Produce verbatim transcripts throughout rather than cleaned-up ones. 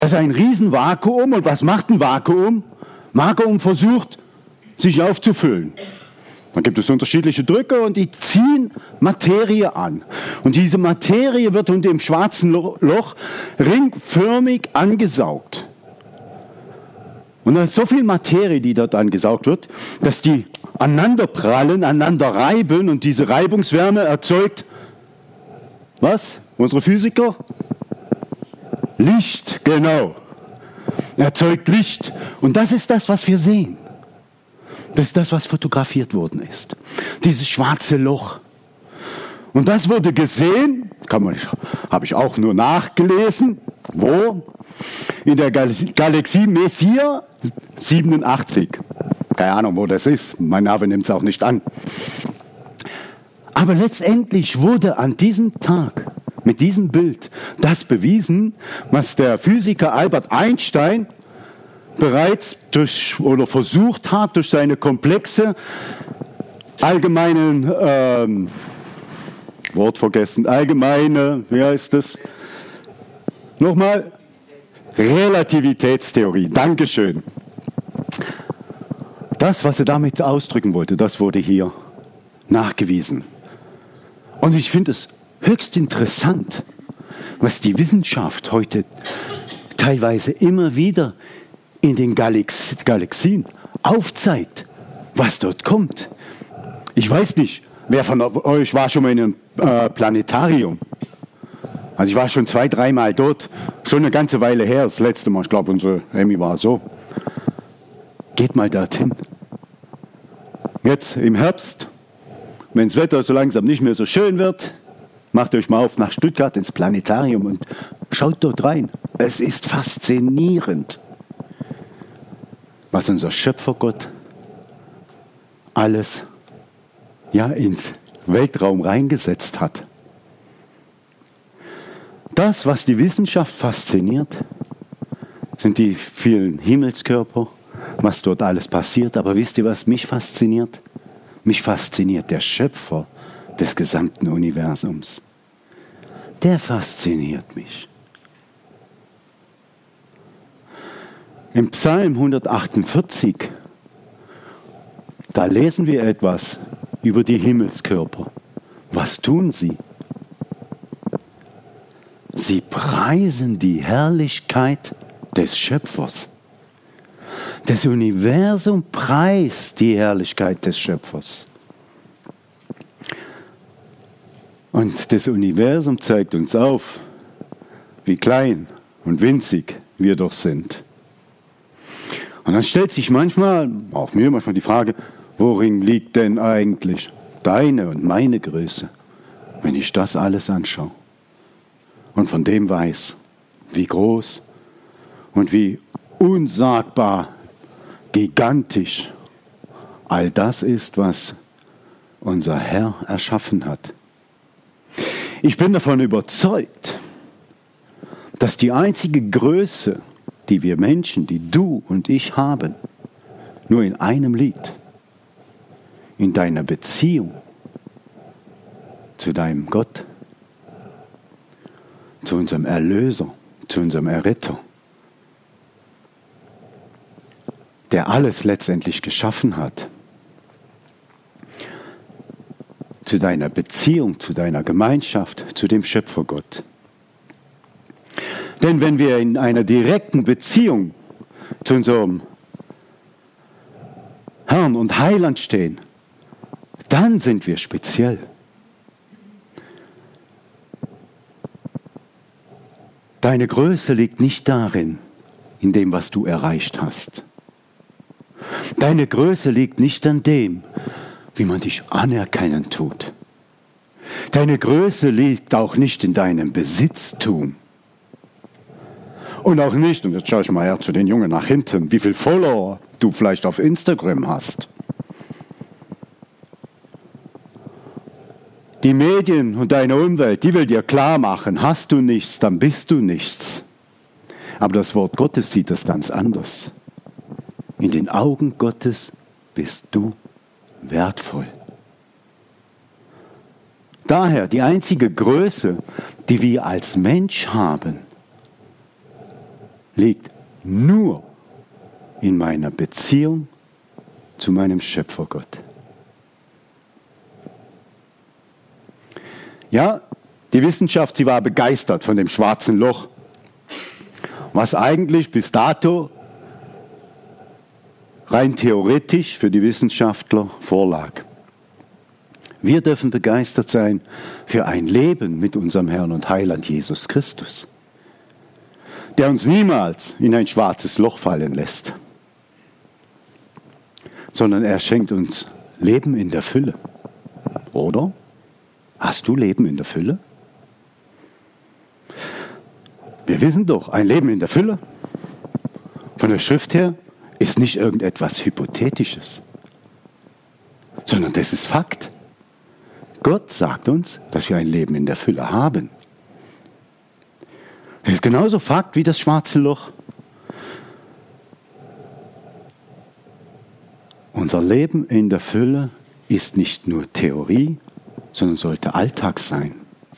Das ist ein Riesenvakuum. Und was macht ein Vakuum? Vakuum versucht, sich aufzufüllen. Dann gibt es unterschiedliche Drücke und die ziehen Materie an. Und diese Materie wird unter dem schwarzen Loch ringförmig angesaugt. Und da ist so viel Materie, die dort angesaugt wird, dass die aneinander prallen, aneinander reiben und diese Reibungswärme erzeugt, was? Unsere Physiker? Licht, genau. Erzeugt Licht. Und das ist das, was wir sehen. Das ist das, was fotografiert worden ist. Dieses schwarze Loch. Und das wurde gesehen, kann man, habe ich auch nur nachgelesen, wo? In der Galaxie Messier siebenundachtzig. Keine Ahnung, wo das ist. Mein Name nimmt es auch nicht an. Aber letztendlich wurde an diesem Tag mit diesem Bild das bewiesen, was der Physiker Albert Einstein bereits durch oder versucht hat, durch seine komplexe allgemeinen ähm, Wort vergessen, allgemeine, wie heißt das? Nochmal? Relativitätstheorie. Dankeschön. Das, was er damit ausdrücken wollte, das wurde hier nachgewiesen. Und ich finde es höchst interessant, was die Wissenschaft heute teilweise immer wieder in den Galax- Galaxien aufzeigt, was dort kommt. Ich weiß nicht, wer von euch war schon mal in einem äh, Planetarium? Also ich war schon zwei, dreimal dort, schon eine ganze Weile her, das letzte Mal, ich glaube unsere Emmy war so. Geht mal dorthin. Jetzt im Herbst, wenn das Wetter so langsam nicht mehr so schön wird, macht euch mal auf nach Stuttgart ins Planetarium und schaut dort rein. Es ist faszinierend, was unser Schöpfergott alles ja, ins Weltraum reingesetzt hat. Das, was die Wissenschaft fasziniert, sind die vielen Himmelskörper, was dort alles passiert. Aber wisst ihr, was mich fasziniert? Mich fasziniert der Schöpfer des gesamten Universums. Der fasziniert mich. Im Psalm hundertachtundvierzig, da lesen wir etwas über die Himmelskörper. Was tun sie? Sie preisen die Herrlichkeit des Schöpfers. Das Universum preist die Herrlichkeit des Schöpfers. Und das Universum zeigt uns auf, wie klein und winzig wir doch sind. Und dann stellt sich manchmal, auch mir manchmal die Frage, worin liegt denn eigentlich deine und meine Größe, wenn ich das alles anschaue und von dem weiß, wie groß und wie unsagbar gigantisch all das ist, was unser Herr erschaffen hat. Ich bin davon überzeugt, dass die einzige Größe, die wir Menschen, die du und ich haben, nur in einem liegt. In deiner Beziehung zu deinem Gott, zu unserem Erlöser, zu unserem Erretter, der alles letztendlich geschaffen hat. Zu deiner Beziehung, zu deiner Gemeinschaft, zu dem Schöpfergott. Denn wenn wir in einer direkten Beziehung zu unserem Herrn und Heiland stehen, dann sind wir speziell. Deine Größe liegt nicht darin, in dem, was du erreicht hast. Deine Größe liegt nicht an dem, wie man dich anerkennen tut. Deine Größe liegt auch nicht in deinem Besitztum. Und auch nicht, und jetzt schaue ich mal her zu den Jungen nach hinten, wie viele Follower du vielleicht auf Instagram hast. Die Medien und deine Umwelt, die will dir klar machen, hast du nichts, dann bist du nichts. Aber das Wort Gottes sieht das ganz anders. In den Augen Gottes bist du wertvoll. Daher die einzige Größe, die wir als Mensch haben, liegt nur in meiner Beziehung zu meinem Schöpfergott. Ja, die Wissenschaft, sie war begeistert von dem schwarzen Loch, was eigentlich bis dato rein theoretisch für die Wissenschaftler vorlag. Wir dürfen begeistert sein für ein Leben mit unserem Herrn und Heiland Jesus Christus, der uns niemals in ein schwarzes Loch fallen lässt, sondern er schenkt uns Leben in der Fülle. Oder? Hast du Leben in der Fülle? Wir wissen doch, ein Leben in der Fülle, von der Schrift her, ist nicht irgendetwas Hypothetisches, sondern das ist Fakt. Gott sagt uns, dass wir ein Leben in der Fülle haben. Das ist genauso Fakt wie das schwarze Loch. Unser Leben in der Fülle ist nicht nur Theorie, sondern sollte Alltag sein.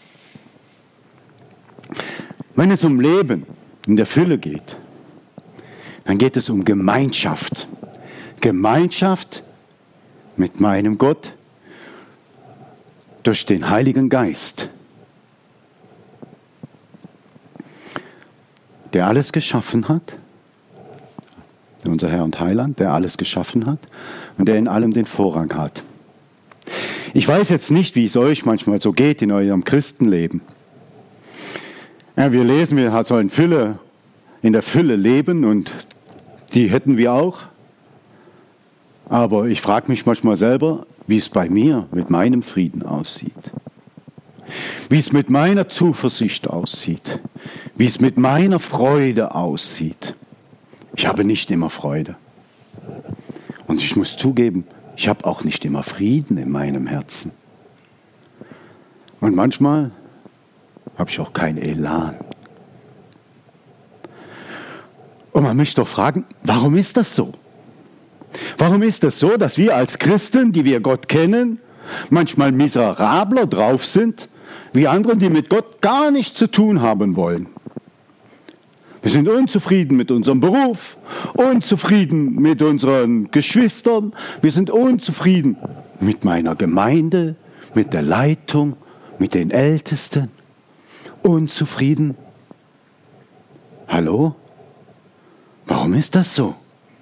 Wenn es um Leben in der Fülle geht, dann geht es um Gemeinschaft. Gemeinschaft mit meinem Gott durch den Heiligen Geist, der alles geschaffen hat, unser Herr und Heiland, der alles geschaffen hat und der in allem den Vorrang hat. Ich weiß jetzt nicht, wie es euch manchmal so geht in eurem Christenleben. Ja, wir lesen, wir sollen Fülle, in der Fülle leben und die hätten wir auch. Aber ich frage mich manchmal selber, wie es bei mir mit meinem Frieden aussieht. Wie es mit meiner Zuversicht aussieht. Wie es mit meiner Freude aussieht. Ich habe nicht immer Freude. Und ich muss zugeben, ich habe auch nicht immer Frieden in meinem Herzen. Und manchmal habe ich auch keinen Elan. Und man möchte doch fragen, warum ist das so? Warum ist es so, dass wir als Christen, die wir Gott kennen, manchmal miserabler drauf sind, wie andere, die mit Gott gar nichts zu tun haben wollen? Wir sind unzufrieden mit unserem Beruf, unzufrieden mit unseren Geschwistern, wir sind unzufrieden mit meiner Gemeinde, mit der Leitung, mit den Ältesten. Unzufrieden. Hallo? Warum ist das so?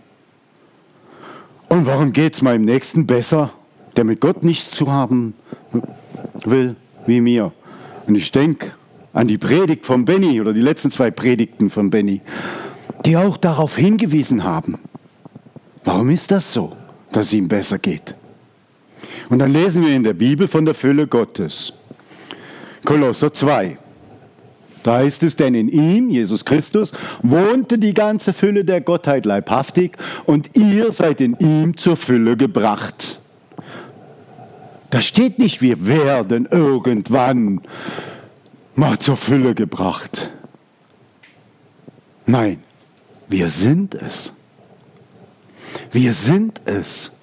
Und warum geht es meinem Nächsten besser, der mit Gott nichts zu haben will, wie mir? Und ich denke an die Predigt von Benny oder die letzten zwei Predigten von Benny, die auch darauf hingewiesen haben. Warum ist das so, dass es ihm besser geht? Und dann lesen wir in der Bibel von der Fülle Gottes. Kolosser zwei. Da heißt es, denn in ihm, Jesus Christus, wohnte die ganze Fülle der Gottheit leibhaftig und ihr seid in ihm zur Fülle gebracht. Da steht nicht, wir werden irgendwann mal zur Fülle gebracht. Nein, wir sind es. Wir sind es.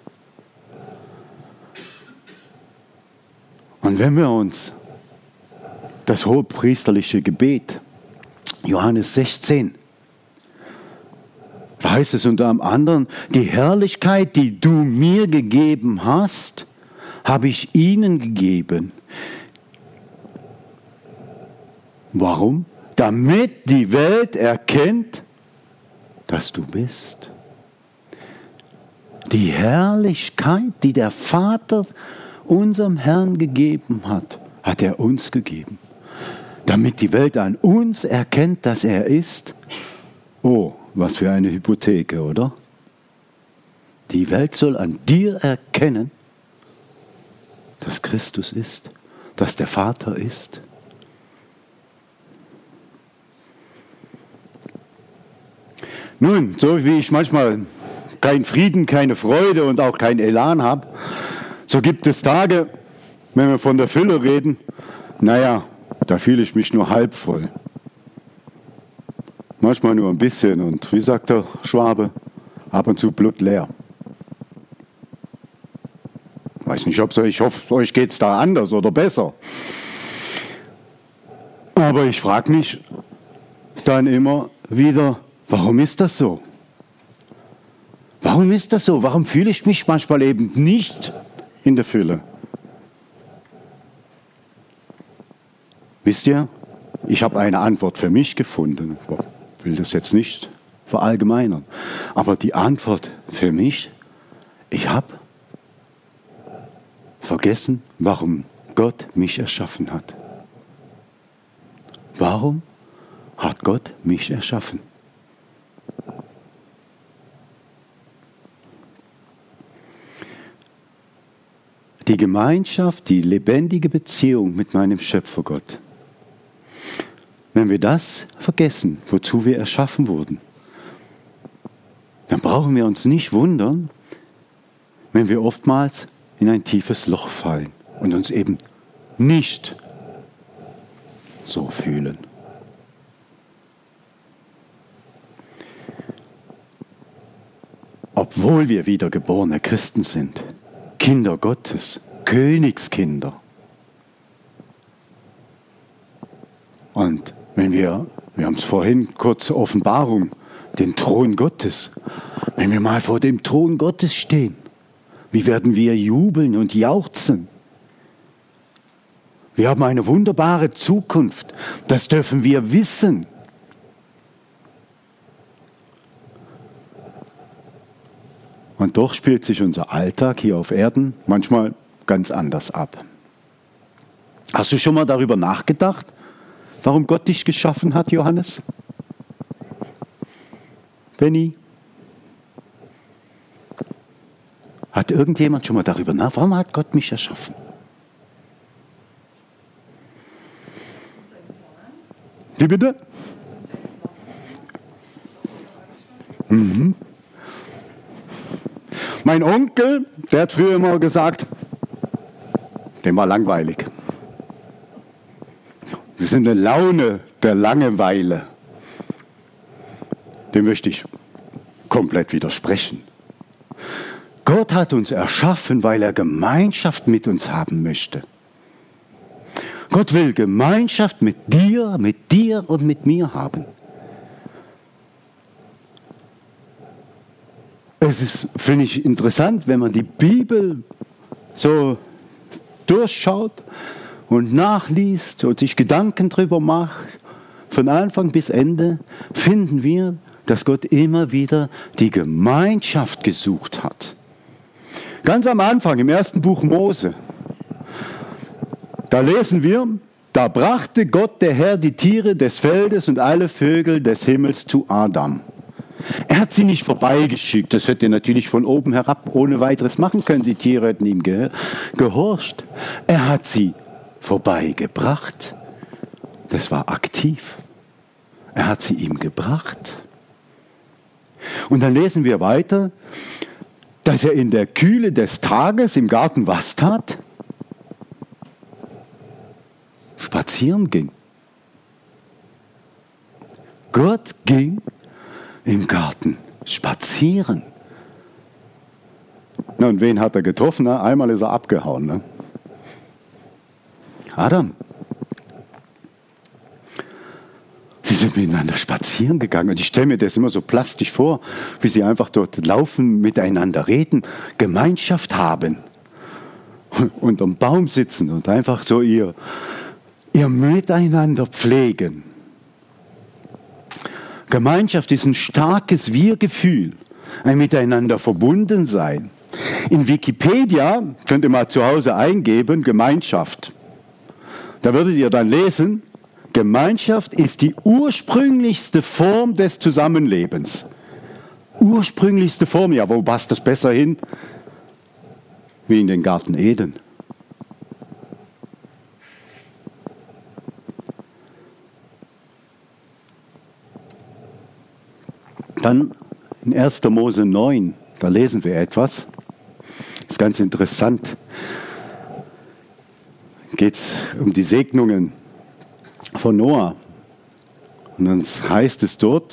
Und wenn wir uns das hohepriesterliche Gebet, Johannes sechzehn, da heißt es unter anderem, die Herrlichkeit, die du mir gegeben hast, habe ich ihnen gegeben. Warum? Damit die Welt erkennt, dass du bist. Die Herrlichkeit, die der Vater unserem Herrn gegeben hat, hat er uns gegeben. Damit die Welt an uns erkennt, dass er ist. Oh, was für eine Hypotheke, oder? Die Welt soll an dir erkennen, dass Christus ist, dass der Vater ist. Nun, so wie ich manchmal keinen Frieden, keine Freude und auch keinen Elan habe, so gibt es Tage, wenn wir von der Fülle reden, naja, da fühle ich mich nur halb voll. Manchmal nur ein bisschen und wie sagt der Schwabe, ab und zu blutleer. Weiß nicht, ob es euch, ich hoffe, euch geht es da anders oder besser. Aber ich frage mich dann immer wieder, Warum ist das so? Warum ist das so? Warum fühle ich mich manchmal eben nicht in der Fülle? Wisst ihr, ich habe eine Antwort für mich gefunden. Ich will das jetzt nicht verallgemeinern. Aber die Antwort für mich, ich habe vergessen, warum Gott mich erschaffen hat. Warum hat Gott mich erschaffen? Die Gemeinschaft, die lebendige Beziehung mit meinem Schöpfergott. Wenn wir das vergessen, wozu wir erschaffen wurden, dann brauchen wir uns nicht wundern, wenn wir oftmals in ein tiefes Loch fallen und uns eben nicht so fühlen. Obwohl wir wiedergeborene Christen sind, Kinder Gottes, Königskinder. Und wenn wir, wir haben es vorhin kurz Offenbarung, den Thron Gottes, wenn wir mal vor dem Thron Gottes stehen, wie werden wir jubeln und jauchzen? Wir haben eine wunderbare Zukunft, das dürfen wir wissen. Und doch spielt sich unser Alltag hier auf Erden manchmal ganz anders ab. Hast du schon mal darüber nachgedacht, warum Gott dich geschaffen hat, Johannes? Benny? Hat irgendjemand schon mal darüber nachgedacht, warum hat Gott mich erschaffen? Wie bitte? Mhm. Mein Onkel, der hat früher immer gesagt, dem war langweilig. Wir sind eine Laune der Langeweile. Dem möchte ich komplett widersprechen. Gott hat uns erschaffen, weil er Gemeinschaft mit uns haben möchte. Gott will Gemeinschaft mit dir, mit dir und mit mir haben. Es ist, finde ich, interessant, wenn man die Bibel so durchschaut und nachliest und sich Gedanken drüber macht, von Anfang bis Ende, finden wir, dass Gott immer wieder die Gemeinschaft gesucht hat. Ganz am Anfang, im ersten Buch Mose, da lesen wir, da brachte Gott der Herr die Tiere des Feldes und alle Vögel des Himmels zu Adam. Er hat sie nicht vorbeigeschickt, das hätte er natürlich von oben herab ohne weiteres machen können, die Tiere hätten ihm ge- gehorcht. Er hat sie vorbeigebracht, das war aktiv. Er hat sie ihm gebracht. Und dann lesen wir weiter, dass er in der Kühle des Tages im Garten was tat? Spazieren ging. Gott ging im Garten spazieren. Na, und wen hat er getroffen? Na, einmal ist er abgehauen. Ne? Adam. Sie sind miteinander spazieren gegangen. Und ich stelle mir das immer so plastisch vor, wie sie einfach dort laufen, miteinander reden, Gemeinschaft haben. Unterm Baum sitzen und einfach so ihr, ihr Miteinander pflegen. Gemeinschaft ist ein starkes Wir-Gefühl, ein Miteinander verbunden sein. In Wikipedia könnt ihr mal zu Hause eingeben, Gemeinschaft. Da würdet ihr dann lesen, Gemeinschaft ist die ursprünglichste Form des Zusammenlebens. Ursprünglichste Form, ja, wo passt das besser hin? Wie in den Garten Eden. Dann in erster Mose neun, da lesen wir etwas. Das ist ganz interessant. Geht es um die Segnungen von Noah. Und dann heißt es dort,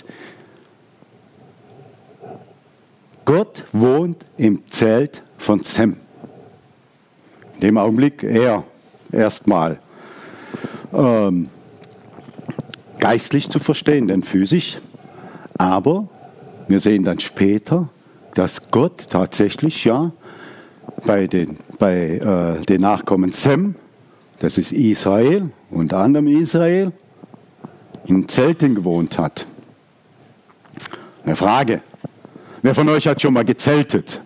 Gott wohnt im Zelt von Sem. In dem Augenblick er erstmal ähm, geistlich zu verstehen, denn physisch. Aber wir sehen dann später, dass Gott tatsächlich ja bei den, bei, äh, den Nachkommen Sem, das ist Israel, unter anderem Israel, in Zelten gewohnt hat. Eine Frage. Wer von euch hat schon mal gezeltet?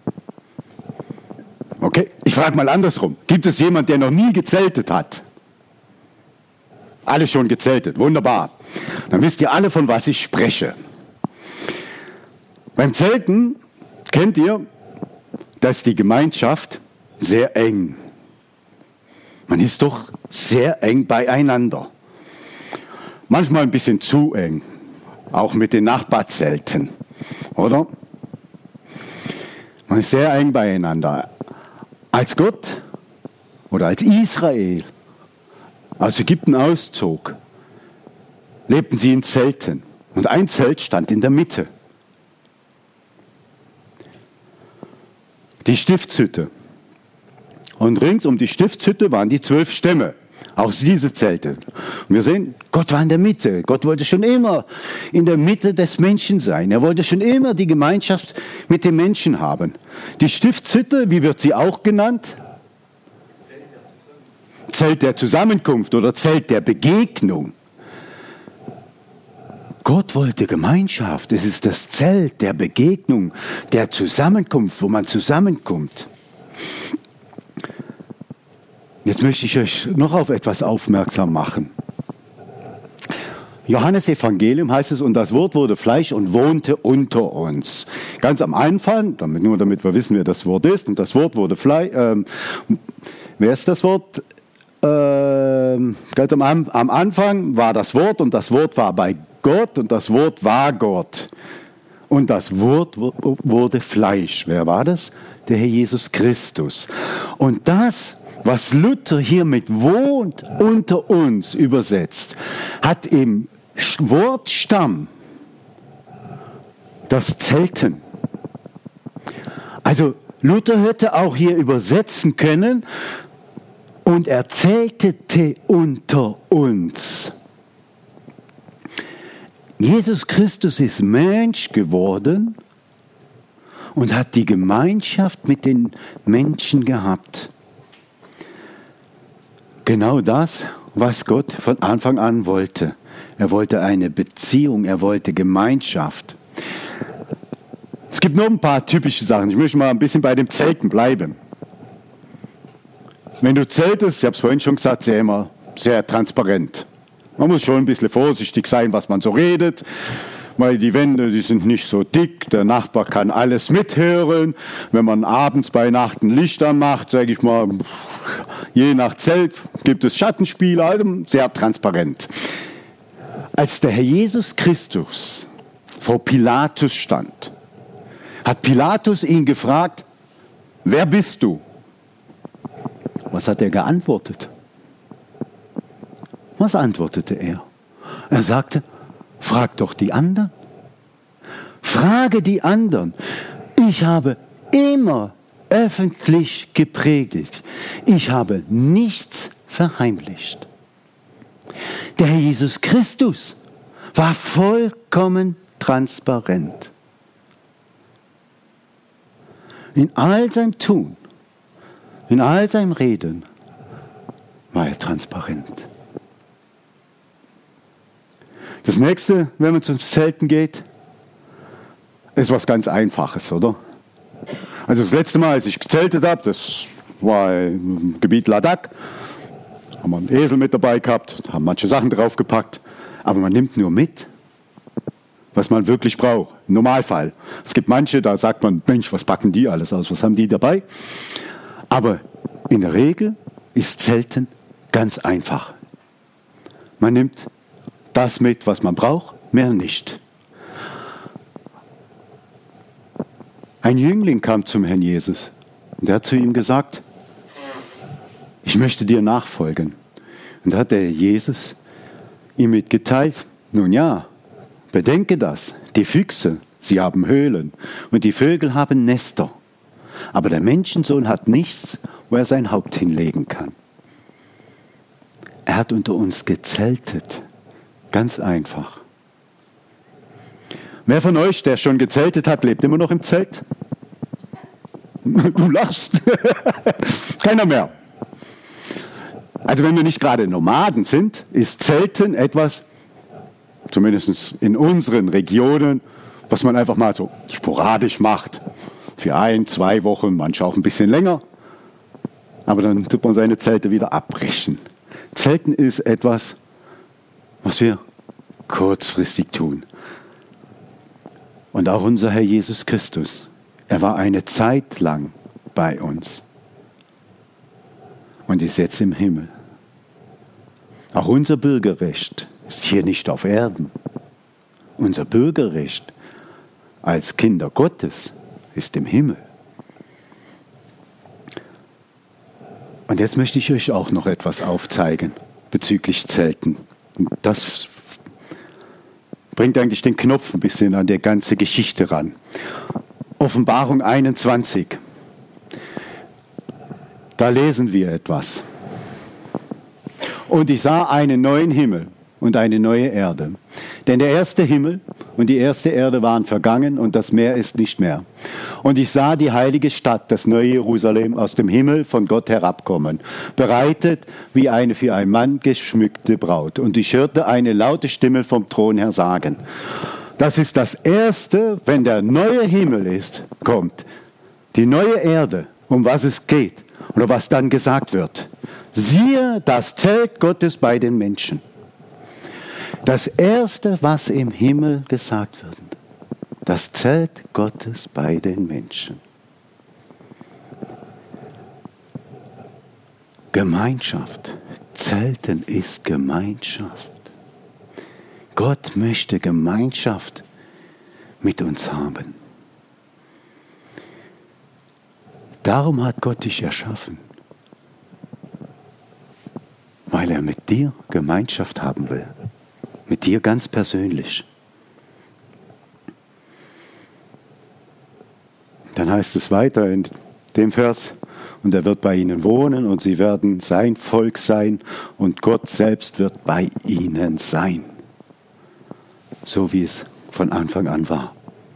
Okay, ich frage mal andersrum. Gibt es jemanden, der noch nie gezeltet hat? Alle schon gezeltet, wunderbar. Dann wisst ihr alle, von was ich spreche. Beim Zelten kennt ihr, dass die Gemeinschaft sehr eng. Man ist doch sehr eng beieinander. Manchmal ein bisschen zu eng, auch mit den Nachbarzelten, oder? Man ist sehr eng beieinander. Als Gott oder als Israel aus Ägypten auszog, lebten sie in Zelten. Und ein Zelt stand in der Mitte. Die Stiftshütte. Und rings um die Stiftshütte waren die zwölf Stämme. Auch diese Zelte. Und wir sehen, Gott war in der Mitte. Gott wollte schon immer in der Mitte des Menschen sein. Er wollte schon immer die Gemeinschaft mit dem Menschen haben. Die Stiftshütte, wie wird sie auch genannt? Zelt der Zusammenkunft oder Zelt der Begegnung. Gott wollte Gemeinschaft. Es ist das Zelt der Begegnung, der Zusammenkunft, wo man zusammenkommt. Jetzt möchte ich euch noch auf etwas aufmerksam machen. Johannes Evangelium heißt es, und das Wort wurde Fleisch und wohnte unter uns. Ganz am Anfang, damit, nur damit wir wissen, wer das Wort ist, und das Wort wurde Fleisch, ähm, wer ist das Wort? Ähm, ganz am, am Anfang war das Wort und das Wort war bei Gott und das Wort war Gott. Und das Wort wurde Fleisch. Wer war das? Der Herr Jesus Christus. Und das, was Luther hier mit wohnt unter uns übersetzt, hat im Wortstamm das Zelten. Also Luther hätte auch hier übersetzen können, und er zeltete unter uns. Jesus Christus ist Mensch geworden und hat die Gemeinschaft mit den Menschen gehabt. Genau das, was Gott von Anfang an wollte. Er wollte eine Beziehung, er wollte Gemeinschaft. Es gibt noch ein paar typische Sachen. Ich möchte mal ein bisschen bei dem Zelten bleiben. Wenn du zeltest, ich habe es vorhin schon gesagt, sehr immer sehr transparent. Man muss schon ein bisschen vorsichtig sein, was man so redet, weil die Wände, die sind nicht so dick, der Nachbar kann alles mithören. Wenn man abends bei Nacht ein Licht anmacht, sage ich mal, je nach Zelt gibt es Schattenspiele, also sehr transparent. Als der Herr Jesus Christus vor Pilatus stand, hat Pilatus ihn gefragt, wer bist du? Was hat er geantwortet? Was antwortete er? Er sagte, frag doch die anderen. Frage die anderen. Ich habe immer öffentlich gepredigt. Ich habe nichts verheimlicht. Der Herr Jesus Christus war vollkommen transparent. In all seinem Tun, in all seinem Reden war er transparent. Das nächste, wenn man zum Zelten geht, ist was ganz Einfaches, oder? Also das letzte Mal, als ich gezeltet habe, das war im Gebiet Ladakh, haben wir einen Esel mit dabei gehabt, haben manche Sachen draufgepackt, aber man nimmt nur mit, was man wirklich braucht. Im Normalfall. Es gibt manche, da sagt man, Mensch, was packen die alles aus, was haben die dabei? Aber in der Regel ist Zelten ganz einfach. Man nimmt das mit, was man braucht, mehr nicht. Ein Jüngling kam zum Herrn Jesus und er hat zu ihm gesagt, ich möchte dir nachfolgen. Und da hat der Jesus ihm mitgeteilt, nun ja, bedenke das, die Füchse, sie haben Höhlen und die Vögel haben Nester. Aber der Menschensohn hat nichts, wo er sein Haupt hinlegen kann. Er hat unter uns gezeltet. Ganz einfach. Wer von euch, der schon gezeltet hat, lebt immer noch im Zelt? Du lachst. Keiner mehr. Also wenn wir nicht gerade Nomaden sind, ist Zelten etwas, zumindest in unseren Regionen, was man einfach mal so sporadisch macht. Für ein, zwei Wochen, manche auch ein bisschen länger. Aber dann tut man seine Zelte wieder abbrechen. Zelten ist etwas, was wir kurzfristig tun. Und auch unser Herr Jesus Christus, er war eine Zeit lang bei uns und ist jetzt im Himmel. Auch unser Bürgerrecht ist hier nicht auf Erden. Unser Bürgerrecht als Kinder Gottes ist im Himmel. Und jetzt möchte ich euch auch noch etwas aufzeigen bezüglich Zelten. Und das bringt eigentlich den Knopf ein bisschen an die ganze Geschichte ran. Offenbarung einundzwanzig. Da lesen wir etwas. Und ich sah einen neuen Himmel und eine neue Erde. Denn der erste Himmel und die erste Erde waren vergangen und das Meer ist nicht mehr. Und ich sah die heilige Stadt, das neue Jerusalem, aus dem Himmel von Gott herabkommen, bereitet wie eine für einen Mann geschmückte Braut. Und ich hörte eine laute Stimme vom Thron her sagen: Das ist das Erste, wenn der neue Himmel ist, kommt. Die neue Erde, um was es geht oder was dann gesagt wird. Siehe, das Zelt Gottes bei den Menschen. Das Erste, was im Himmel gesagt wird. Das Zelt Gottes bei den Menschen. Gemeinschaft. Zelten ist Gemeinschaft. Gott möchte Gemeinschaft mit uns haben. Darum hat Gott dich erschaffen. Weil er mit dir Gemeinschaft haben will. Mit dir ganz persönlich. Dann heißt es weiter in dem Vers: Und er wird bei ihnen wohnen und sie werden sein Volk sein und Gott selbst wird bei ihnen sein. So wie es von Anfang an war.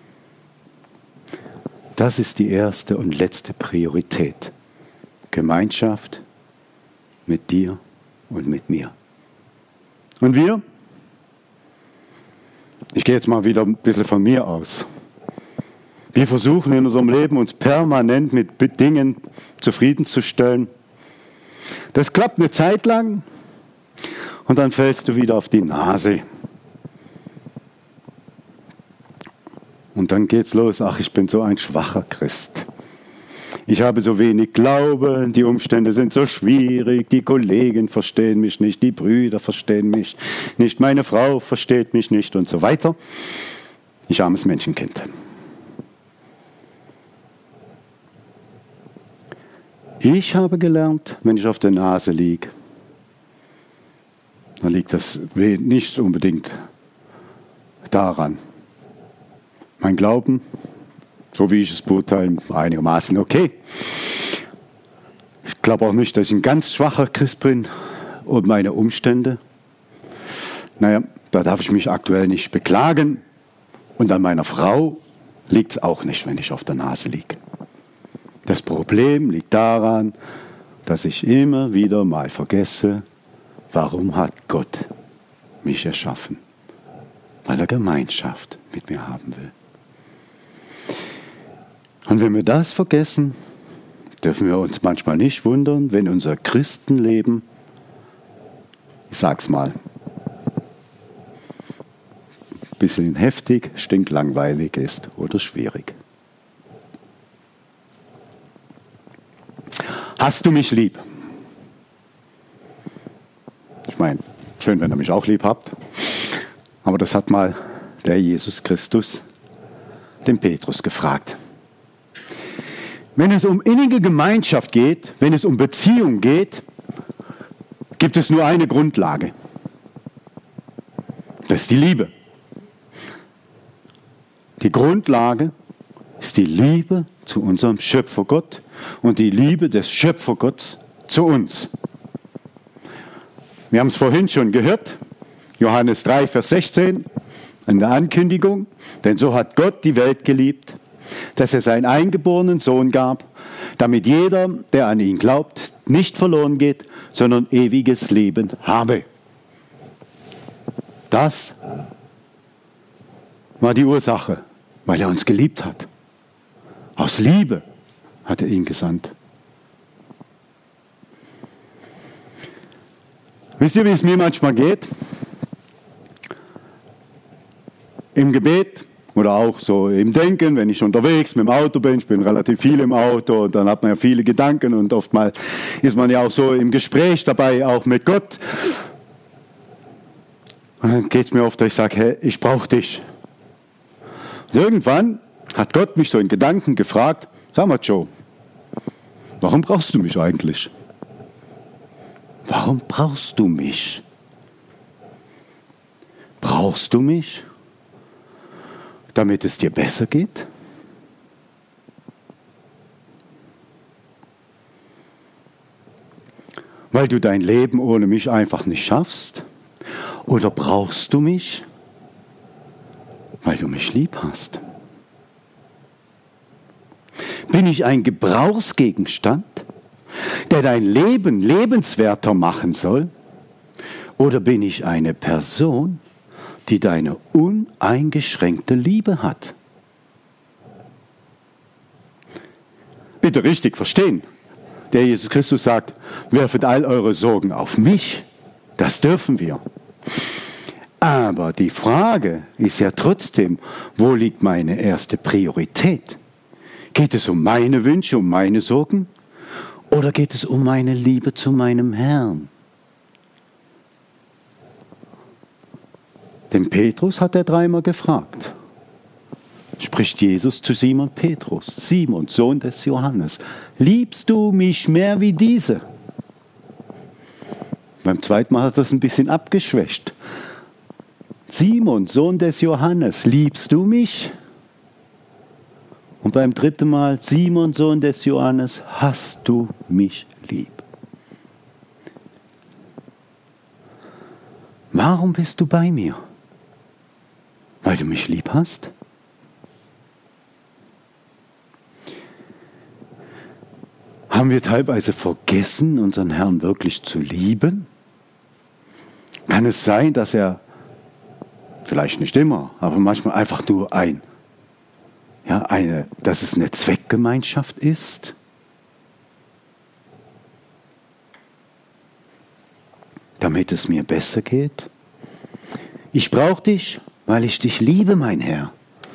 Das ist die erste und letzte Priorität. Gemeinschaft mit dir und mit mir. Und wir? Ich gehe jetzt mal wieder ein bisschen von mir aus. Wir versuchen in unserem Leben, uns permanent mit Dingen zufriedenzustellen. Das klappt eine Zeit lang und dann fällst du wieder auf die Nase. Und dann geht's los. Ach, ich bin so ein schwacher Christ. Ich habe so wenig Glaube, die Umstände sind so schwierig, die Kollegen verstehen mich nicht, die Brüder verstehen mich nicht, meine Frau versteht mich nicht und so weiter. Ich armes Menschenkind. Ich habe gelernt, wenn ich auf der Nase liege, dann liegt das nicht unbedingt daran. Mein Glauben, so wie ich es beurteile, einigermaßen okay. Ich glaube auch nicht, dass ich ein ganz schwacher Christ bin und meine Umstände. Naja, da darf ich mich aktuell nicht beklagen. Und an meiner Frau liegt es auch nicht, wenn ich auf der Nase liege. Das Problem liegt daran, dass ich immer wieder mal vergesse, warum hat Gott mich erschaffen? Weil er Gemeinschaft mit mir haben will. Und wenn wir das vergessen, dürfen wir uns manchmal nicht wundern, wenn unser Christenleben, ich sag's mal, ein bisschen heftig, stinklangweilig ist oder schwierig. Hast du mich lieb? Ich meine, schön, wenn ihr mich auch lieb habt. Aber das hat mal der Jesus Christus den Petrus gefragt. Wenn es um innige Gemeinschaft geht, wenn es um Beziehung geht, gibt es nur eine Grundlage. Das ist die Liebe. Die Grundlage ist die Liebe zu unserem Schöpfergott und die Liebe des Schöpfergotts zu uns. Wir haben es vorhin schon gehört, Johannes drei, Vers sechzehn. in der Ankündigung, denn so hat Gott die Welt geliebt, dass er seinen eingeborenen Sohn gab, damit jeder, der an ihn glaubt, nicht verloren geht, sondern ewiges Leben habe. Das war die Ursache, weil er uns geliebt hat. Aus Liebe hat er ihn gesandt. Wisst ihr, wie es mir manchmal geht? Im Gebet oder auch so im Denken, wenn ich unterwegs mit dem Auto bin, ich bin relativ viel im Auto und dann hat man ja viele Gedanken und oftmals ist man ja auch so im Gespräch dabei, auch mit Gott. Und dann geht es mir oft, dass ich sage, hey, ich brauche dich. Und irgendwann hat Gott mich so in Gedanken gefragt, sag mal Joe, warum brauchst du mich eigentlich? Warum brauchst du mich? Brauchst du mich, damit es dir besser geht? Weil du dein Leben ohne mich einfach nicht schaffst? Oder brauchst du mich, weil du mich lieb hast? Bin ich ein Gebrauchsgegenstand, der dein Leben lebenswerter machen soll? Oder bin ich eine Person, die deine uneingeschränkte Liebe hat? Bitte richtig verstehen. Der Jesus Christus sagt, werfet all eure Sorgen auf mich. Das dürfen wir. Aber die Frage ist ja trotzdem, wo liegt meine erste Priorität? Geht es um meine Wünsche, um meine Sorgen? Oder geht es um meine Liebe zu meinem Herrn? Den Petrus hat er dreimal gefragt. Spricht Jesus zu Simon Petrus, Simon, Sohn des Johannes, liebst du mich mehr wie diese? Beim zweiten Mal hat er das ein bisschen abgeschwächt. Simon, Sohn des Johannes, liebst du mich? Und beim dritten Mal, Simon, Sohn des Johannes, hast du mich lieb? Warum bist du bei mir? Weil du mich lieb hast? Haben wir teilweise vergessen, unseren Herrn wirklich zu lieben? Kann es sein, dass er, vielleicht nicht immer, aber manchmal einfach nur ein, ja, eine, dass es eine Zweckgemeinschaft ist? Damit es mir besser geht? Ich brauche dich, weil ich dich liebe, mein Herr.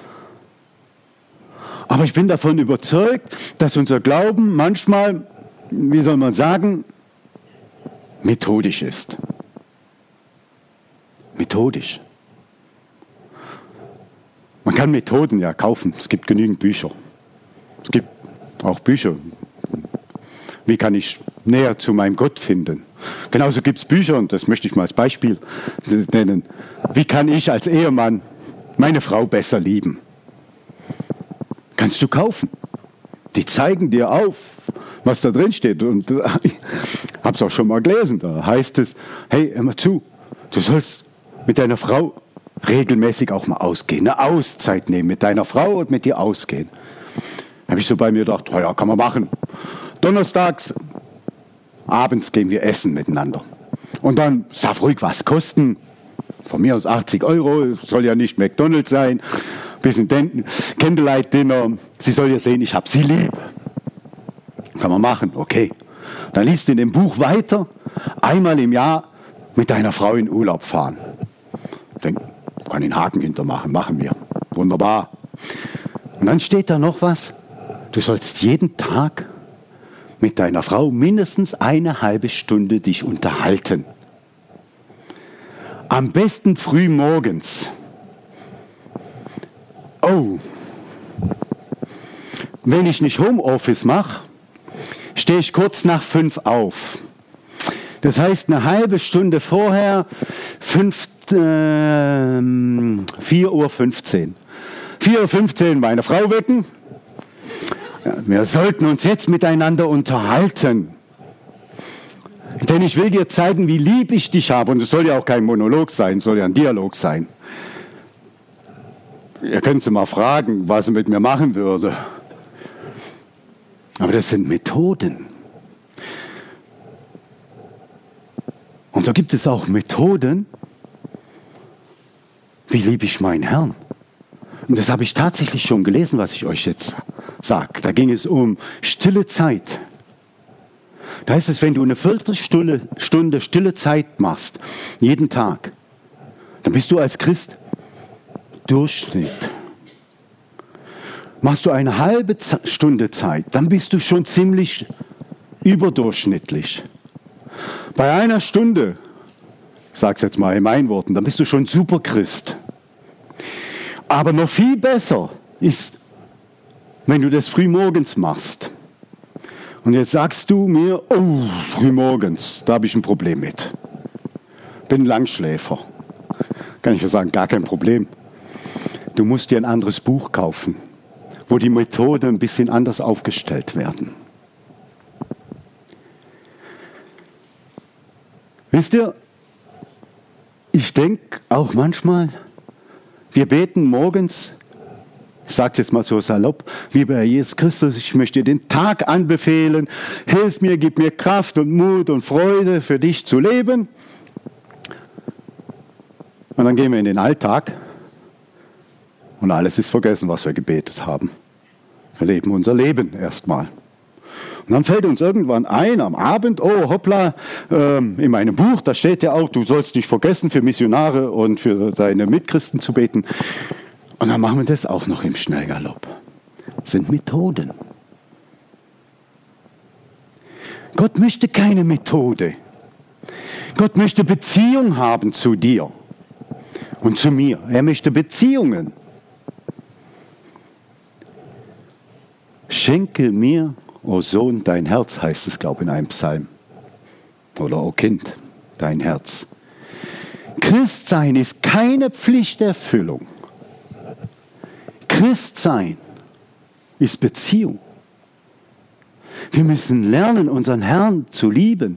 Aber ich bin davon überzeugt, dass unser Glauben manchmal, wie soll man sagen, methodisch ist. Methodisch. Man kann Methoden ja kaufen. Es gibt genügend Bücher. Es gibt auch Bücher. Wie kann ich näher zu meinem Gott finden? Genauso gibt es Bücher, und das möchte ich mal als Beispiel nennen. Wie kann ich als Ehemann meine Frau besser lieben? Kannst du kaufen. Die zeigen dir auf, was da drin steht. Und ich habe es auch schon mal gelesen. Da heißt es, hey, hör mal zu, du sollst mit deiner Frau regelmäßig auch mal ausgehen. Eine Auszeit nehmen mit deiner Frau und mit dir ausgehen. Da habe ich so bei mir gedacht, oh ja, kann man machen. Donnerstags, abends gehen wir essen miteinander. Und dann, es darf ruhig was kosten. Von mir aus achtzig Euro, soll ja nicht McDonald's sein. Bisschen Candlelight-Dinner. Sie soll ja sehen, ich habe sie lieb. Kann man machen, okay. Dann liest du in dem Buch weiter, einmal im Jahr mit deiner Frau in Urlaub fahren. Denk, kann den Haken hintermachen, machen wir. Wunderbar. Und dann steht da noch was. Du sollst jeden Tag mit deiner Frau mindestens eine halbe Stunde dich unterhalten. Am besten früh morgens. Oh, wenn ich nicht Homeoffice mache, stehe ich kurz nach fünf auf. Das heißt, eine halbe Stunde vorher, fünf, äh, vier Uhr fünfzehn. vier Uhr fünfzehn meine Frau wecken. Ja, wir sollten uns jetzt miteinander unterhalten. Denn ich will dir zeigen, wie lieb ich dich habe. Und es soll ja auch kein Monolog sein, es soll ja ein Dialog sein. Ihr könnt sie mal fragen, was sie mit mir machen würde. Aber das sind Methoden. Und so gibt es auch Methoden, wie liebe ich meinen Herrn. Und das habe ich tatsächlich schon gelesen, was ich euch jetzt sage. Da ging es um stille Zeit. Da heißt es, wenn du eine Viertelstunde Stunde stille Zeit machst, jeden Tag, dann bist du als Christ Durchschnitt. Machst du eine halbe Stunde Zeit, dann bist du schon ziemlich überdurchschnittlich. Bei einer Stunde, ich sage es jetzt mal in meinen Worten, dann bist du schon Superchrist. Aber noch viel besser ist, wenn du das frühmorgens machst. Und jetzt sagst du mir, oh, frühmorgens, da habe ich ein Problem mit. Bin Langschläfer. Kann ich ja sagen, gar kein Problem. Du musst dir ein anderes Buch kaufen, wo die Methoden ein bisschen anders aufgestellt werden. Wisst ihr, ich denke auch manchmal, wir beten morgens, ich sage es jetzt mal so salopp, wie bei Jesus Christus, ich möchte dir den Tag anbefehlen, hilf mir, gib mir Kraft und Mut und Freude für dich zu leben. Und dann gehen wir in den Alltag und alles ist vergessen, was wir gebetet haben. Wir leben unser Leben erstmal. Und dann fällt uns irgendwann ein am Abend, oh hoppla, ähm, in meinem Buch, da steht ja auch, du sollst nicht vergessen, für Missionare und für deine Mitchristen zu beten. Und dann machen wir das auch noch im Schnellgalopp. Das sind Methoden. Gott möchte keine Methode. Gott möchte Beziehung haben zu dir und zu mir. Er möchte Beziehungen. Schenke mir, o Sohn, dein Herz, heißt es, glaube ich, in einem Psalm. Oder o Kind, dein Herz. Christsein ist keine Pflichterfüllung. Christsein ist Beziehung. Wir müssen lernen, unseren Herrn zu lieben.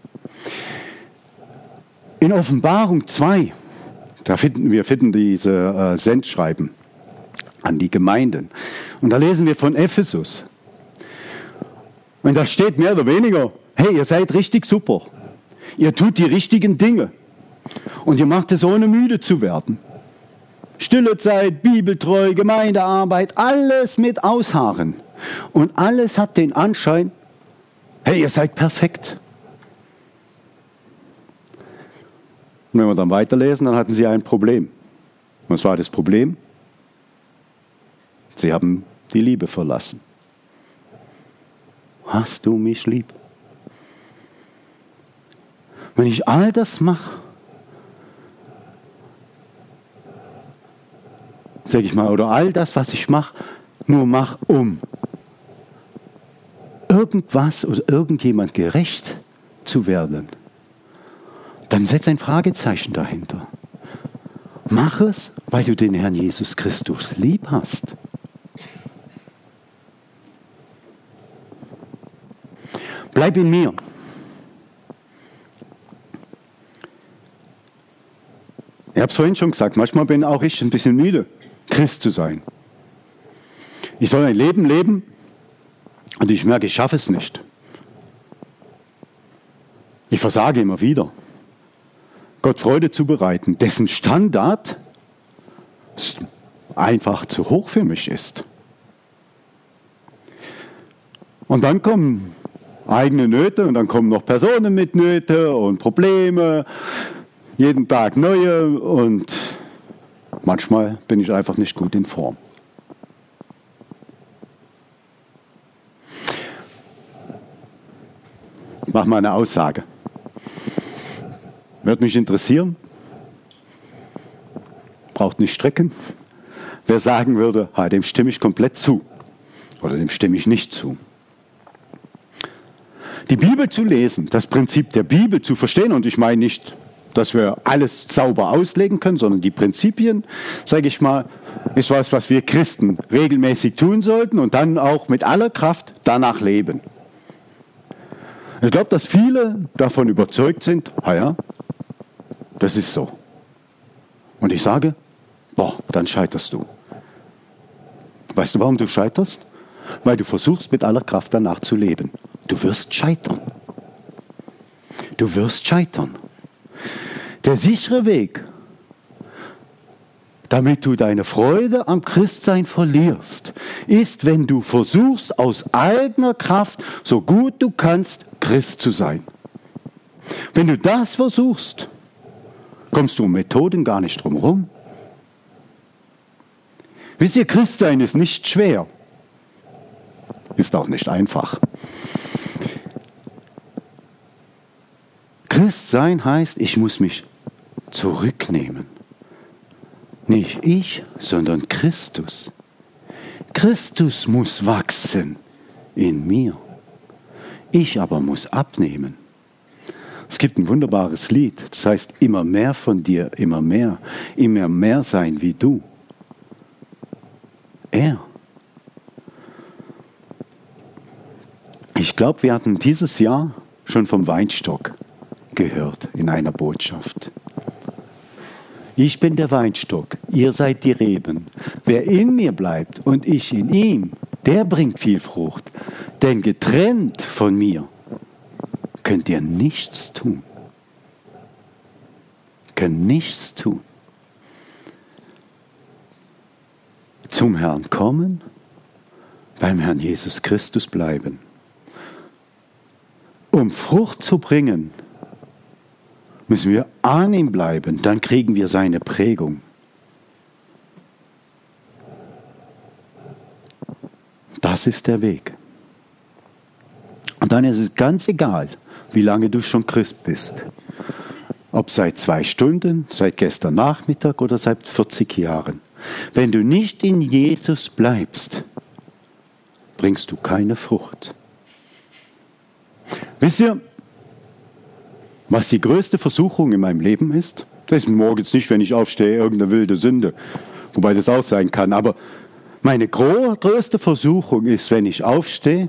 In Offenbarung zwei, da finden wir finden diese äh, Sendschreiben an die Gemeinden. Und da lesen wir von Ephesus. Und da steht mehr oder weniger, hey, ihr seid richtig super. Ihr tut die richtigen Dinge. Und ihr macht es ohne müde zu werden. Stille Zeit, Bibeltreu, Gemeindearbeit, alles mit Ausharren. Und alles hat den Anschein, hey, ihr seid perfekt. Und wenn wir dann weiterlesen, dann hatten sie ein Problem. Was war das Problem? Sie haben die Liebe verlassen. Hast du mich lieb? Wenn ich all das mache, sage ich mal, oder all das, was ich mache, nur mache, um irgendwas oder irgendjemand gerecht zu werden, dann setz ein Fragezeichen dahinter. Mach es, weil du den Herrn Jesus Christus lieb hast. Bleib in mir. Ich habe es vorhin schon gesagt, manchmal bin auch ich ein bisschen müde, Christ zu sein. Ich soll ein Leben leben und ich merke, ich schaffe es nicht. Ich versage immer wieder. Gott Freude zu bereiten, dessen Standard einfach zu hoch für mich ist. Und dann kommen eigene Nöte und dann kommen noch Personen mit Nöte und Probleme, jeden Tag neue und manchmal bin ich einfach nicht gut in Form. Ich mache mal eine Aussage. Würde mich interessieren, braucht nicht strecken, wer sagen würde, ha, dem stimme ich komplett zu oder dem stimme ich nicht zu. Die Bibel zu lesen, das Prinzip der Bibel zu verstehen, und ich meine nicht, dass wir alles sauber auslegen können, sondern die Prinzipien, sage ich mal, ist was, was wir Christen regelmäßig tun sollten und dann auch mit aller Kraft danach leben. Ich glaube, dass viele davon überzeugt sind, ah ja, das ist so. Und ich sage, boah, dann scheiterst du. Weißt du, warum du scheiterst? Weil du versuchst, mit aller Kraft danach zu leben. Du wirst scheitern. Du wirst scheitern. Der sichere Weg, damit du deine Freude am Christsein verlierst, ist, wenn du versuchst, aus eigener Kraft, so gut du kannst, Christ zu sein. Wenn du das versuchst, kommst du um Methoden gar nicht drum rum. Wisst ihr, Christsein ist nicht schwer. Ist auch nicht einfach. Christsein heißt, ich muss mich zurücknehmen. Nicht ich, sondern Christus. Christus muss wachsen in mir. Ich aber muss abnehmen. Es gibt ein wunderbares Lied, das heißt, immer mehr von dir, immer mehr, immer mehr sein wie du. Er. Ich glaube, wir hatten dieses Jahr schon vom Weinstock gehört in einer Botschaft. Ich bin der Weinstock, ihr seid die Reben. Wer in mir bleibt und ich in ihm, der bringt viel Frucht. Denn getrennt von mir könnt ihr nichts tun. Könnt nichts tun. Zum Herrn kommen, beim Herrn Jesus Christus bleiben. Um Frucht zu bringen, müssen wir an ihm bleiben, dann kriegen wir seine Prägung. Das ist der Weg. Und dann ist es ganz egal, wie lange du schon Christ bist. Ob seit zwei Stunden, seit gestern Nachmittag oder seit vierzig Jahren. Wenn du nicht in Jesus bleibst, bringst du keine Frucht. Wisst ihr, was die größte Versuchung in meinem Leben ist? Das ist morgens nicht, wenn ich aufstehe, irgendeine wilde Sünde. Wobei das auch sein kann. Aber meine größte Versuchung ist, wenn ich aufstehe,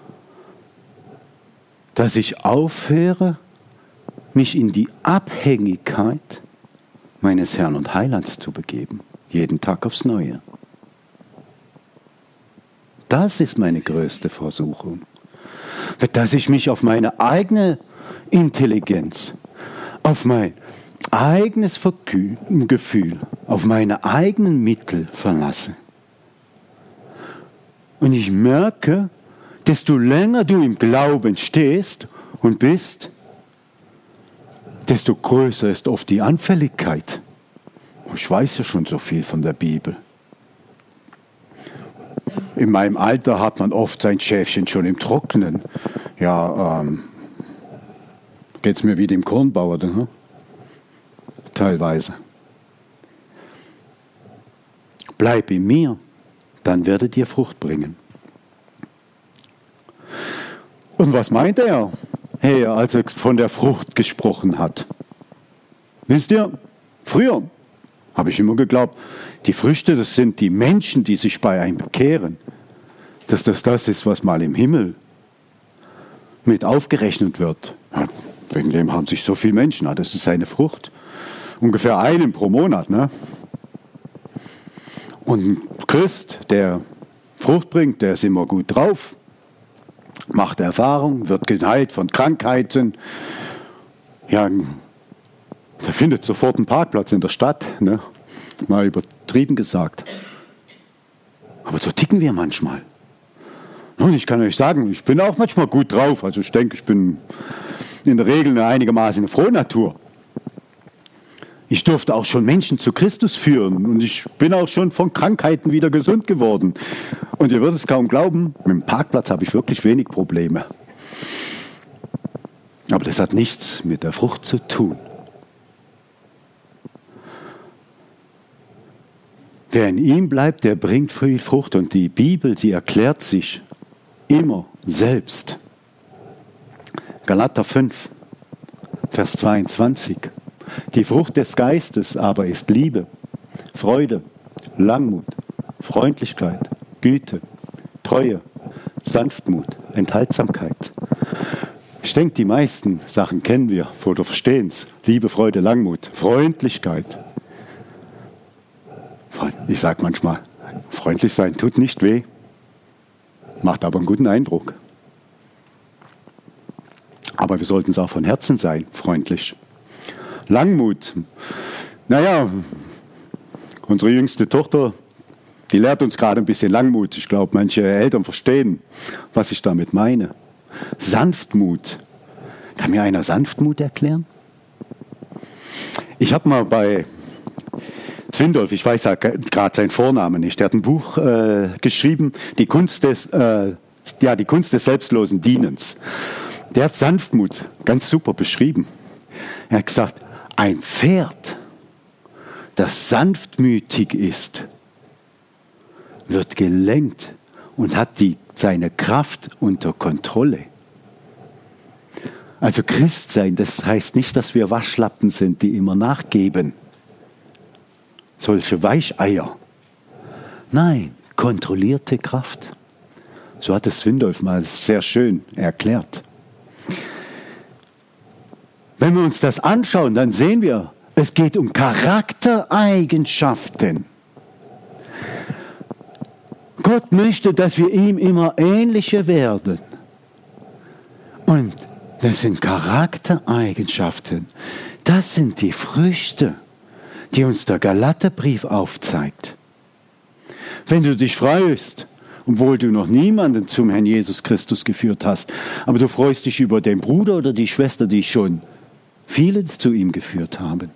dass ich aufhöre, mich in die Abhängigkeit meines Herrn und Heilands zu begeben. Jeden Tag aufs Neue. Das ist meine größte Versuchung. Dass ich mich auf meine eigene Intelligenz, auf mein eigenes Gefühl, auf meine eigenen Mittel verlasse. Und ich merke, desto länger du im Glauben stehst und bist, desto größer ist oft die Anfälligkeit. Ich weiß ja schon so viel von der Bibel. In meinem Alter hat man oft sein Schäfchen schon im Trockenen. Ja, ähm, geht es mir wie dem Kornbauer, ne? Teilweise. Bleib in mir, dann werdet ihr Frucht bringen. Und was meint er, hey, als er von der Frucht gesprochen hat? Wisst ihr, früher habe ich immer geglaubt, die Früchte, das sind die Menschen, die sich bei einem bekehren. Dass das das ist, was mal im Himmel mit aufgerechnet wird. Ja, wegen dem haben sich so viele Menschen, das ist eine Frucht. Ungefähr einen pro Monat. Ne? Und ein Christ, der Frucht bringt, der ist immer gut drauf, macht Erfahrung, wird geheilt von Krankheiten. Ja, der findet sofort einen Parkplatz in der Stadt. Ne? Mal übertrieben gesagt. Aber so ticken wir manchmal. Und ich kann euch sagen, ich bin auch manchmal gut drauf. Also ich denke, ich bin in der Regel eine einigermaßen eine frohe Natur. Ich durfte auch schon Menschen zu Christus führen und ich bin auch schon von Krankheiten wieder gesund geworden. Und ihr würdet es kaum glauben, mit dem Parkplatz habe ich wirklich wenig Probleme. Aber das hat nichts mit der Frucht zu tun. Wer in ihm bleibt, der bringt viel Frucht. Und die Bibel, sie erklärt sich immer selbst. Galater fünf, Vers zweiundzwanzig. Die Frucht des Geistes aber ist Liebe, Freude, Langmut, Freundlichkeit, Güte, Treue, Sanftmut, Enthaltsamkeit. Ich denke, die meisten Sachen kennen wir oder verstehen es. Liebe, Freude, Langmut, Freundlichkeit. Ich sage manchmal, freundlich sein tut nicht weh, macht aber einen guten Eindruck. Aber wir sollten es auch von Herzen sein, freundlich. Langmut. Naja, unsere jüngste Tochter, die lehrt uns gerade ein bisschen Langmut. Ich glaube, manche Eltern verstehen, was ich damit meine. Sanftmut. Kann mir einer Sanftmut erklären? Ich habe mal bei Zwindolf, ich weiß ja gerade seinen Vornamen nicht, der hat ein Buch äh, geschrieben, die Kunst des, äh, ja, die Kunst des selbstlosen Dienens. Der hat Sanftmut ganz super beschrieben. Er hat gesagt, ein Pferd, das sanftmütig ist, wird gelenkt und hat die, seine Kraft unter Kontrolle. Also Christsein, das heißt nicht, dass wir Waschlappen sind, die immer nachgeben. Solche Weicheier. Nein, kontrollierte Kraft. So hat es Zwindolf mal sehr schön erklärt. Wenn wir uns das anschauen, dann sehen wir, es geht um Charaktereigenschaften. Gott möchte, dass wir ihm immer ähnlicher werden. Und das sind Charaktereigenschaften. Das sind die Früchte, die uns der Galaterbrief aufzeigt. Wenn du dich freust, obwohl du noch niemanden zum Herrn Jesus Christus geführt hast, aber du freust dich über den Bruder oder die Schwester, die schon viele zu ihm geführt haben.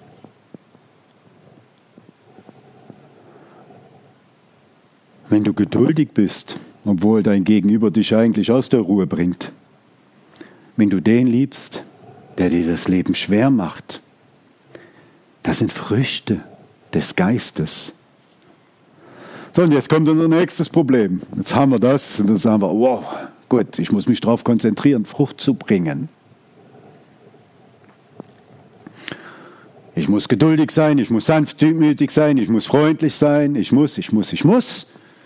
Wenn du geduldig bist, obwohl dein Gegenüber dich eigentlich aus der Ruhe bringt. Wenn du den liebst, der dir das Leben schwer macht. Das sind Früchte des Geistes. So, und jetzt kommt unser nächstes Problem. Jetzt haben wir das und dann sagen wir, wow, gut, ich muss mich darauf konzentrieren, Frucht zu bringen. Ich muss geduldig sein, ich muss sanftmütig sein, ich muss freundlich sein, ich muss, ich muss, ich muss.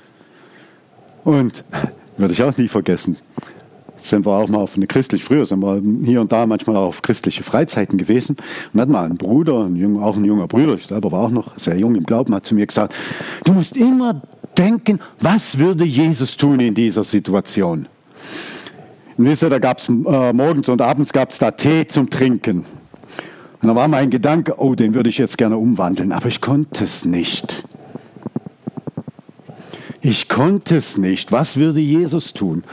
Und, werde ich auch nie vergessen, sind wir auch mal auf eine christliche, früher sind wir hier und da manchmal auf christliche Freizeiten gewesen und hatten mal einen Bruder, ein junger, auch ein junger Bruder, ich selber war auch noch sehr jung im Glauben, hat zu mir gesagt, du musst immer denken, was würde Jesus tun in dieser Situation? Und wisst ihr, da gab es äh, morgens und abends gab es da Tee zum Trinken. Und da war mein Gedanke, oh, den würde ich jetzt gerne umwandeln, aber ich konnte es nicht. Ich konnte es nicht. Was würde Jesus tun?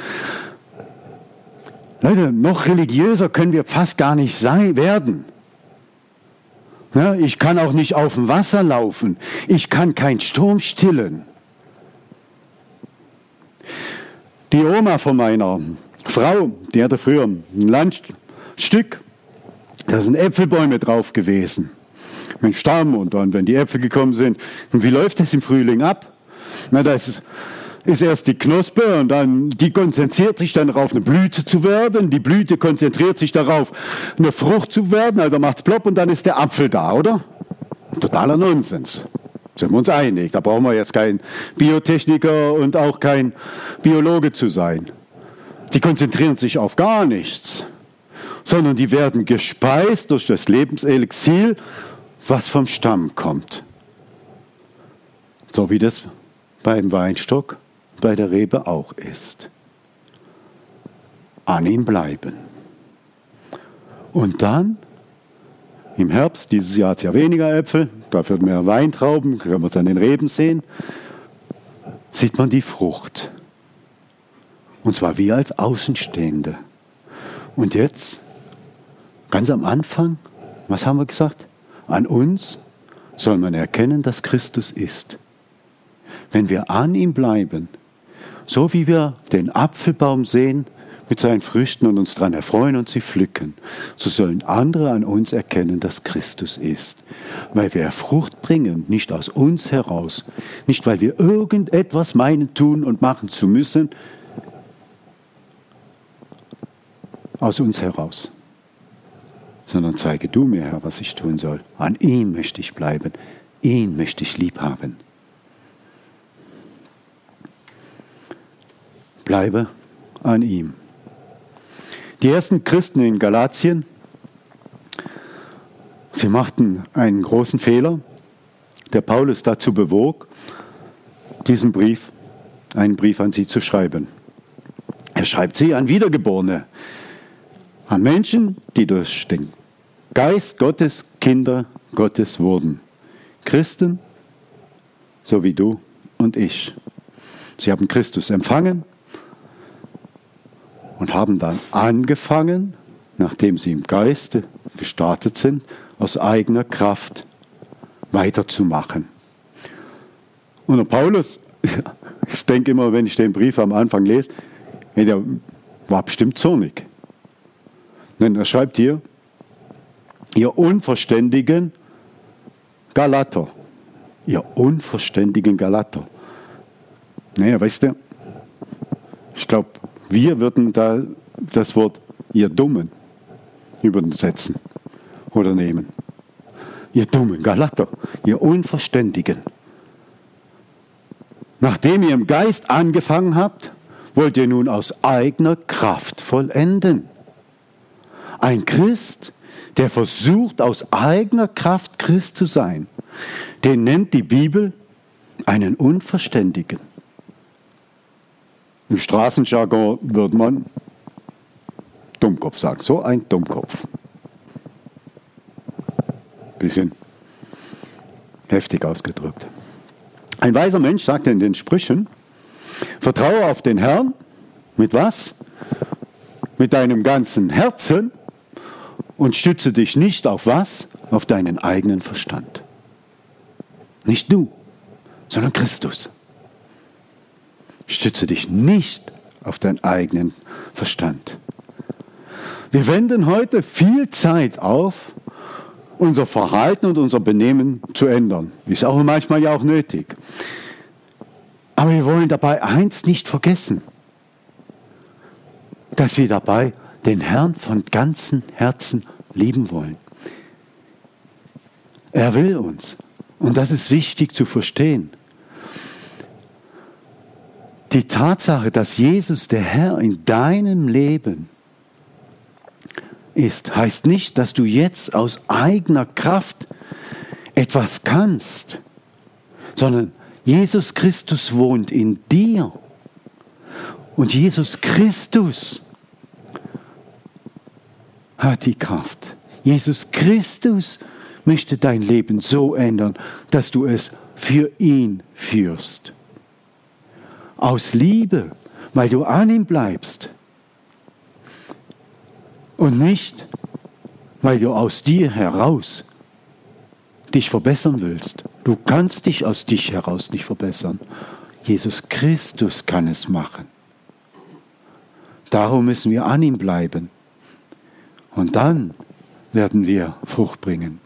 Leute, noch religiöser können wir fast gar nicht sein, werden. Ja, ich kann auch nicht auf dem Wasser laufen. Ich kann keinen Sturm stillen. Die Oma von meiner Frau, die hatte früher ein Landstück, da sind Äpfelbäume drauf gewesen. Mit Stamm und dann, wenn die Äpfel gekommen sind. Und wie läuft das im Frühling ab? Na, da ist, ist erst die Knospe und dann, die konzentriert sich dann darauf, eine Blüte zu werden. Die Blüte konzentriert sich darauf, eine Frucht zu werden. Also macht es plopp und dann ist der Apfel da, oder? Totaler Nonsens. Sind wir uns einig. Da brauchen wir jetzt kein Biotechniker und auch kein Biologe zu sein. Die konzentrieren sich auf gar nichts, sondern die werden gespeist durch das Lebenselixier, was vom Stamm kommt. So wie das beim Weinstock, bei der Rebe auch ist. An ihm bleiben. Und dann, im Herbst, dieses Jahr hat es ja weniger Äpfel, dafür mehr Weintrauben, können wir es an den Reben sehen, sieht man die Frucht. Und zwar wir als Außenstehende. Und jetzt, ganz am Anfang, was haben wir gesagt? An uns soll man erkennen, dass Christus ist. Wenn wir an ihm bleiben, so wie wir den Apfelbaum sehen mit seinen Früchten und uns daran erfreuen und sie pflücken, so sollen andere an uns erkennen, dass Christus ist. Weil wir Frucht bringen, nicht aus uns heraus, nicht weil wir irgendetwas meinen, tun und machen zu müssen, aus uns heraus, sondern zeige du mir, Herr, was ich tun soll. An ihm möchte ich bleiben, ihn möchte ich lieb haben. Bleibe an ihm. Die ersten Christen in Galatien, sie machten einen großen Fehler, der Paulus dazu bewog, diesen Brief, einen Brief an sie zu schreiben. Er schreibt sie an Wiedergeborene, an Menschen, die durch den Geist Gottes Kinder Gottes wurden. Christen, so wie du und ich. Sie haben Christus empfangen und haben dann angefangen, nachdem sie im Geiste gestartet sind, aus eigener Kraft weiterzumachen. Und der Paulus, ich denke immer, wenn ich den Brief am Anfang lese, der war bestimmt zornig. Denn er schreibt hier, ihr unverständigen Galater. Ihr unverständigen Galater. Naja, weißt du, ich glaube, wir würden da das Wort ihr Dummen übersetzen oder nehmen. Ihr dummen Galater, ihr Unverständigen. Nachdem ihr im Geist angefangen habt, wollt ihr nun aus eigener Kraft vollenden. Ein Christ, der versucht, aus eigener Kraft Christ zu sein, den nennt die Bibel einen Unverständigen. Im Straßenjargon würde man Dummkopf sagen. So ein Dummkopf. Bisschen heftig ausgedrückt. Ein weiser Mensch sagt in den Sprüchen, vertraue auf den Herrn, mit was? Mit deinem ganzen Herzen und stütze dich nicht auf was? Auf deinen eigenen Verstand. Nicht du, sondern Christus. Stütze dich nicht auf deinen eigenen Verstand. Wir wenden heute viel Zeit auf, unser Verhalten und unser Benehmen zu ändern. Ist auch manchmal ja auch nötig. Aber wir wollen dabei eins nicht vergessen, dass wir dabei den Herrn von ganzem Herzen lieben wollen. Er will uns. Und das ist wichtig zu verstehen. Die Tatsache, dass Jesus der Herr in deinem Leben ist, heißt nicht, dass du jetzt aus eigener Kraft etwas kannst, sondern Jesus Christus wohnt in dir. Und Jesus Christus hat die Kraft. Jesus Christus möchte dein Leben so ändern, dass du es für ihn führst. Aus Liebe, weil du an ihm bleibst. Und nicht, weil du aus dir heraus dich verbessern willst. Du kannst dich aus dich heraus nicht verbessern. Jesus Christus kann es machen. Darum müssen wir an ihm bleiben. Und dann werden wir Frucht bringen.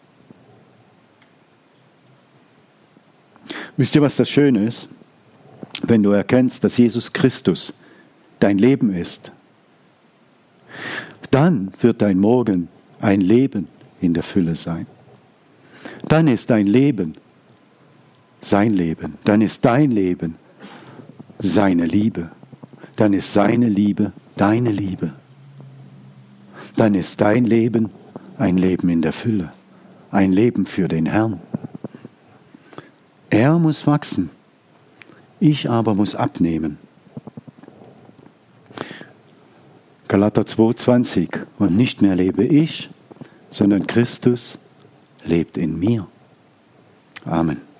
Wisst ihr, was das Schöne ist? Wenn du erkennst, dass Jesus Christus dein Leben ist, dann wird dein Morgen ein Leben in der Fülle sein. Dann ist dein Leben sein Leben. Dann ist dein Leben seine Liebe. Dann ist seine Liebe deine Liebe. Dann ist dein Leben ein Leben in der Fülle. Ein Leben für den Herrn. Er muss wachsen. Ich aber muss abnehmen. Galater zwei zwanzig. Und nicht mehr lebe ich, sondern Christus lebt in mir. Amen.